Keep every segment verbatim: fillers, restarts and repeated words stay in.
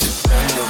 мультибренду.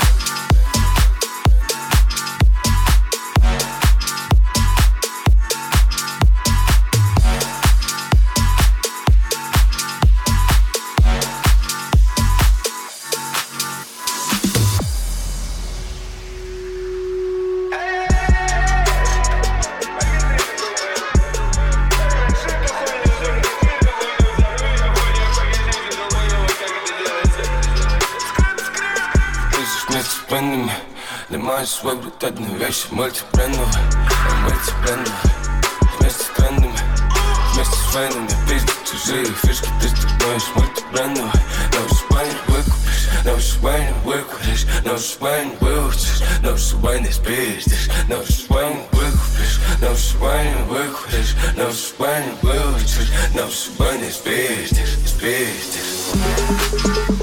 Вместе с пленными ломаешь свой брутальные вещи. Мультибрендовые, мультибрендовые. Вместе с трендами, вместе с войнами. Пиздец, чужие фишки, ты стукнешь. Мультибрендовые, но швай не выкупишь, но швай не выкуришь, но швай не выучишь, но швай не спиздишь, но швай не выкупишь, но швай не выкуришь, но швай не выучишь, но швай не спиздишь, спиздишь.